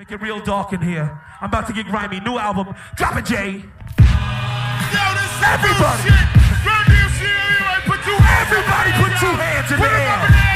Make it real dark in here. I'm about to get grimy. New album. Drop it, Jay. Everybody. Everybody put 2 hands in the air.